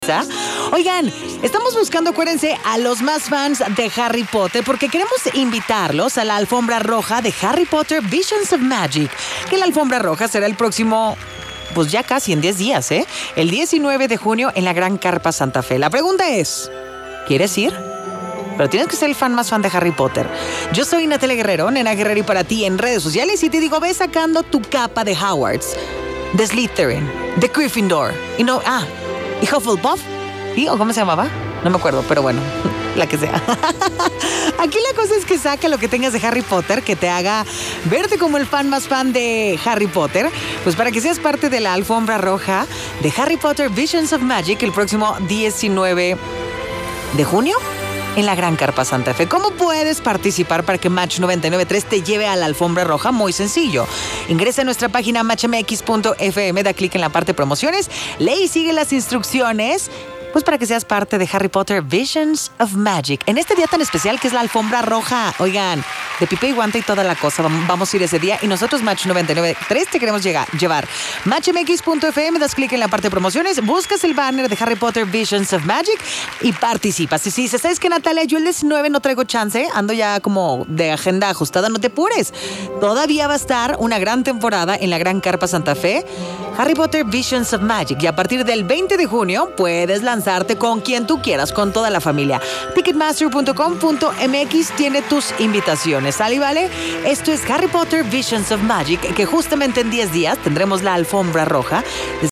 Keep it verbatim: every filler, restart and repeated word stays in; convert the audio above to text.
Oigan, estamos buscando, acuérdense, a los más fans de Harry Potter porque queremos invitarlos a la alfombra roja de Harry Potter Visions of Magic, que la alfombra roja será el próximo, pues ya casi en diez días, ¿eh? El diecinueve de junio en la Gran Carpa Santa Fe. La pregunta es, ¿quieres ir? Pero tienes que ser el fan más fan de Harry Potter. Yo soy Natalia Guerrero, Nena Guerrero, y para ti en redes sociales, y te digo, ve sacando tu capa de Hogwarts, de Slytherin, de Gryffindor, y no, ah, ¿y Hufflepuff? ¿Sí? ¿O cómo se llamaba? No me acuerdo, pero bueno, la que sea. Aquí la cosa es que saca lo que tengas de Harry Potter, que te haga verte como el fan más fan de Harry Potter, pues para que seas parte de la alfombra roja de Harry Potter Visions of Magic el próximo diecinueve de junio en la Gran Carpa Santa Fe. ¿Cómo puedes participar para que Match noventa y nueve punto tres te lleve a la alfombra roja? Muy sencillo. Ingresa a nuestra página match m x punto f m, da clic en la parte promociones, lee y sigue las instrucciones, pues para que seas parte de Harry Potter Visions of Magic. En este día tan especial que es la alfombra roja. Oigan, de pipe y guante y toda la cosa. Vamos a ir ese día y nosotros, Match noventa y nueve punto tres, te queremos llegar, llevar. match m x punto f m, das clic en la parte de promociones, buscas el banner de Harry Potter Visions of Magic y participas. Y si dices, ¿sabes qué, Natalia? Yo el diecinueve no traigo chance, ando ya como de agenda ajustada, no te apures. Todavía va a estar una gran temporada en la Gran Carpa Santa Fe, Harry Potter Visions of Magic. Y a partir del veinte de junio puedes lanzar con quien tú quieras, con toda la familia. ticketmaster punto com punto m x tiene tus invitaciones, ¿sale? ¿Vale? Esto es Harry Potter Visions of Magic, que justamente en diez días tendremos la alfombra roja